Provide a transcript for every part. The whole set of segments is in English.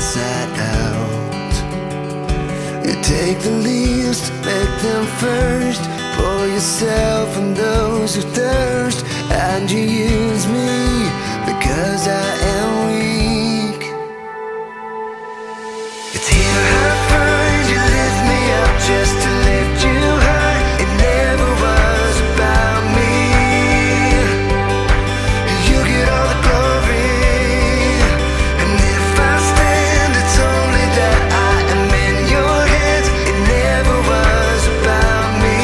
inside out. You take the least, make them first. Pour yourself on those who thirst. And you use me because I am weak. It's here I find you, lift me up just to lift you high. It never was about me. You get all the glory. And if I stand, it's only that I am in your hands. It never was about me.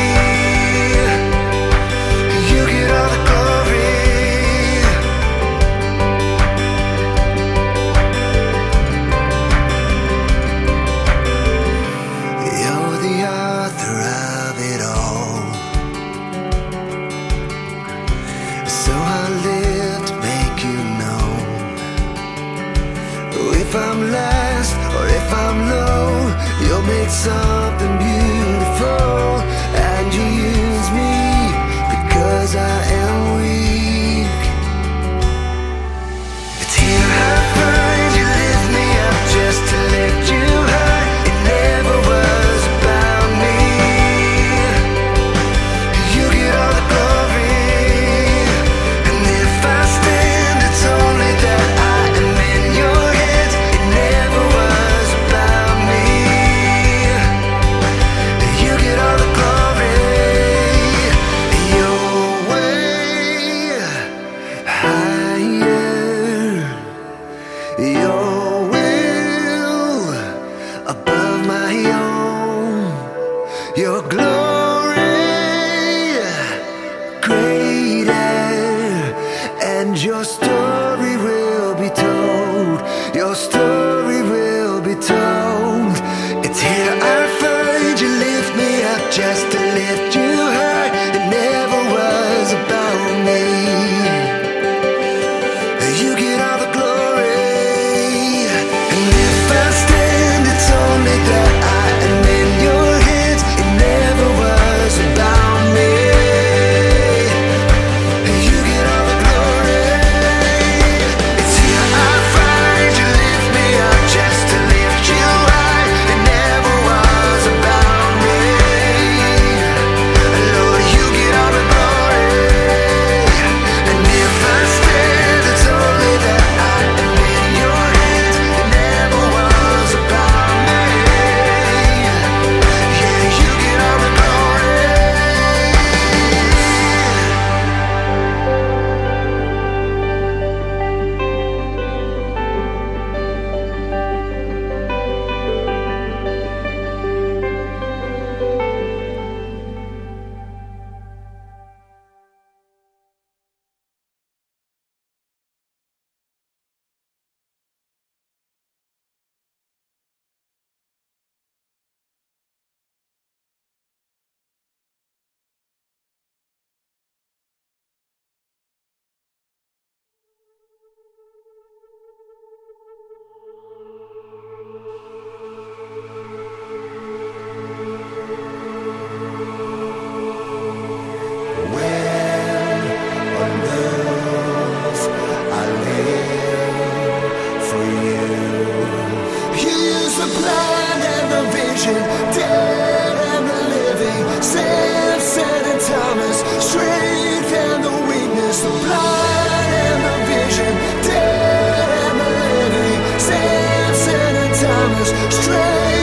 You get all the glory. You're the author of it all, so I live to make you known. If I'm last or if I'm low, you'll make something beautiful. And you use me because I am weak. It's here I find you, lift me up just to lift you high. It never was about me. You get all the glory. And if I stand, it's only that I am in your hands. It never was about me. You get all the glory. Your way higher, your will above my own, your glory greater, and your story will be told. Your story will be told. It's here I find you, lift me up just to lift you high. It never was about me. You get all the glory. And if I stand, it's only that I am in your hands. It never was about me. You get all the glory. It's here I find you, lift me up just to lift you high. It never was about me. Lord, you get all the glory. And if I stand, it's only that I am in your hands. It never was about me. Yeah, you get all the glory. Dead and the living, Samson and Thomas, strength and the weakness, the blind and the vision. Dead and the living, Samson and Thomas, strength